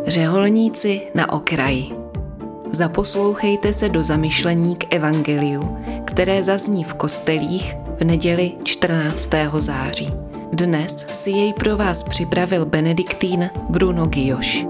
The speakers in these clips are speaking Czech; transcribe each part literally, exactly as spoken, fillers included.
Řeholníci na okraji. Zaposlouchejte se do zamyšlení k evangeliu, které zazní v kostelích v neděli čtrnáctého září. Dnes si jej pro vás připravil benediktín Bruno Guilloche.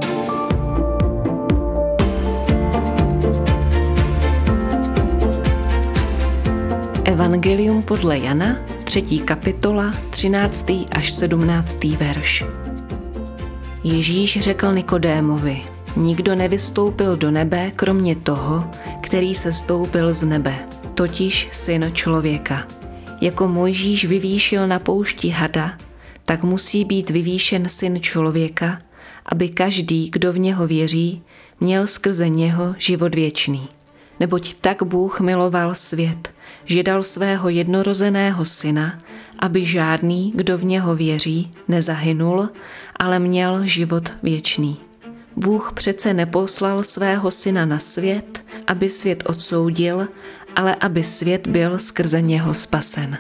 Evangelium podle Jana, třetí kapitola, třináctý až sedmnáctý verš. Ježíš řekl Nikodémovi: Nikdo nevystoupil do nebe, kromě toho, který se stoupil z nebe, totiž Syn člověka. Jako Mojžíš vyvýšil na poušti hada, tak musí být vyvýšen Syn člověka, aby každý, kdo v něho věří, měl skrze něho život věčný. Neboť tak Bůh miloval svět, že dal svého jednorozeného syna, aby žádný, kdo v něho věří, nezahynul, ale měl život věčný. Bůh přece neposlal svého syna na svět, aby svět odsoudil, ale aby svět byl skrze něho spasen.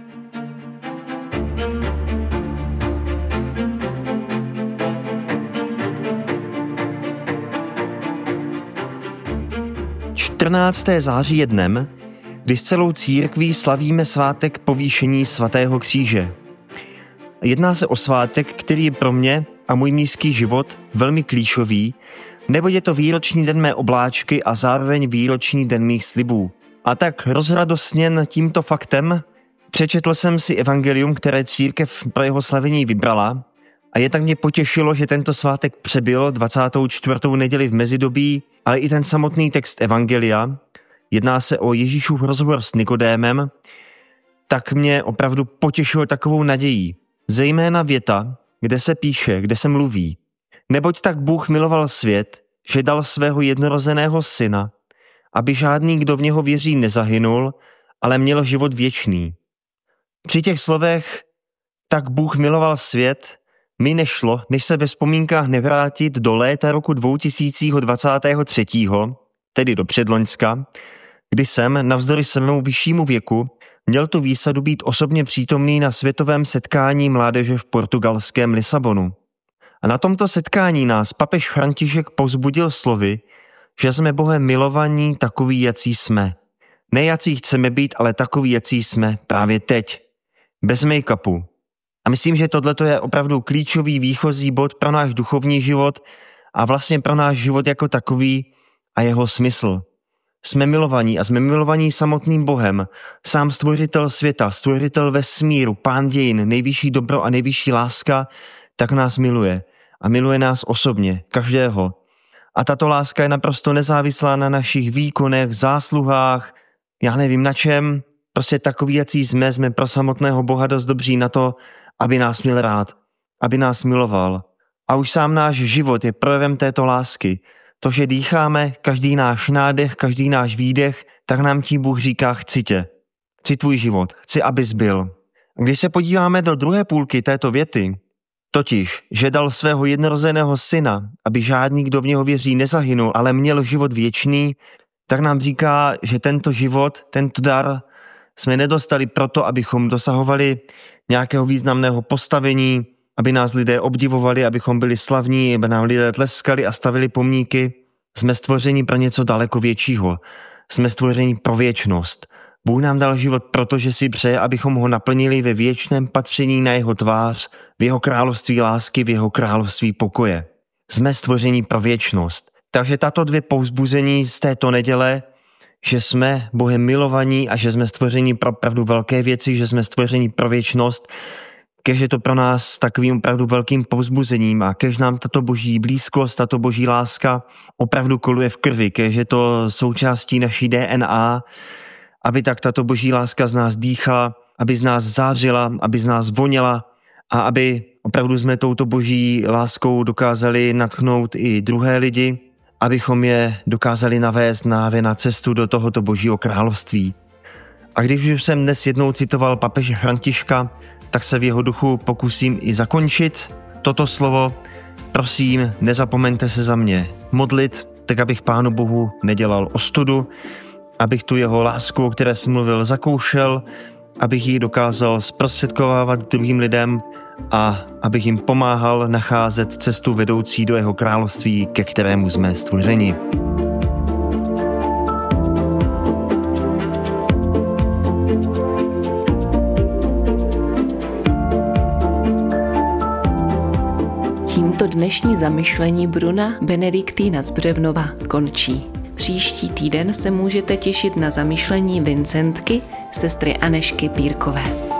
čtrnáctého září je dnem, kdy s celou církví slavíme svátek povýšení svatého kříže. Jedná se o svátek, který je pro mě a můj městský život velmi klíčový, nebo je to výroční den mé obláčky a zároveň výroční den mých slibů. A tak rozradostněn tímto faktem přečetl jsem si evangelium, které církev pro jeho slavení vybrala, a je tak mě potěšilo, že tento svátek přebyl dvacátou čtvrtou neděli v mezidobí, ale i ten samotný text evangelia, jedná se o Ježíšův rozhovor s Nikodémem, tak mě opravdu potěšilo takovou nadějí. Zejména věta, kde se píše, kde se mluví: Neboť tak Bůh miloval svět, že dal svého jednorozeného syna, aby žádný, kdo v něho věří, nezahynul, ale měl život věčný. Při těch slovech tak Bůh miloval svět mi nešlo, než se ve vzpomínkách nevrátit do léta roku dva tisíce dvacet tři, tedy do předloňska, kdy jsem, navzdory svému vyššímu věku, měl tu výsadu být osobně přítomný na světovém setkání mládeže v portugalském Lisabonu. A na tomto setkání nás papež František povzbudil slovy, že jsme Bohem milovaní takoví, jací jsme. Ne jací chceme být, ale takoví, jací jsme právě teď. Bez make-upu. A myslím, že tohleto je opravdu klíčový výchozí bod pro náš duchovní život a vlastně pro náš život jako takový a jeho smysl. Jsme milovaní a jsme milovaní samotným Bohem, sám stvořitel světa, stvořitel vesmíru, pán dějin, nejvyšší dobro a nejvyšší láska, tak nás miluje. A miluje nás osobně, každého. A tato láska je naprosto nezávislá na našich výkonech, zásluhách, já nevím na čem, prostě takový, jací jsme, jsme pro samotného Boha dost dobří na to, aby nás měl rád, aby nás miloval. A už sám náš život je projevem této lásky. To, že dýcháme, každý náš nádech, každý náš výdech, tak nám tím Bůh říká: chci tě, chci tvůj život, chci, abys byl. Když se podíváme do druhé půlky této věty, totiž, že dal svého jednorozeného syna, aby žádný, kdo v něho věří, nezahynul, ale měl život věčný, tak nám říká, že tento život, tento dar jsme nedostali proto, abychom dosahovali nějakého významného postavení, aby nás lidé obdivovali, abychom byli slavní, aby nám lidé tleskali a stavili pomníky. Jsme stvoření pro něco daleko většího. Jsme stvoření pro věčnost. Bůh nám dal život proto, že si přeje, abychom ho naplnili ve věčném patření na jeho tvář, v jeho království lásky, v jeho království pokoje. Jsme stvoření pro věčnost. Takže tato dvě povzbuzení z této neděle, že jsme Bohem milovaní a že jsme stvoření pro opravdu velké věci, že jsme stvoření pro věčnost, kež je to pro nás takovým opravdu velkým povzbuzením a kež nám tato boží blízkost, tato boží láska opravdu koluje v krvi, kež je to součástí naší D N A, aby tak tato boží láska z nás dýchala, aby z nás zářila, aby z nás voněla a aby opravdu jsme touto boží láskou dokázali nadchnout i druhé lidi, abychom je dokázali navést návě na cestu do tohoto božího království. A když už jsem dnes jednou citoval papeže Františka, tak se v jeho duchu pokusím i zakončit toto slovo. Prosím, nezapomeňte se za mě modlit, tak abych Pánu Bohu nedělal ostudu, abych tu jeho lásku, o které jsem mluvil, zakoušel, abych ji dokázal zprostředkovávat druhým lidem a abych jim pomáhal nacházet cestu vedoucí do jeho království, ke kterému jsme stvořeni. Tímto dnešní zamyšlení Bruna Benediktína z Břevnova končí. Příští týden se můžete těšit na zamyšlení Vincentky, sestry Anežky Pírkové.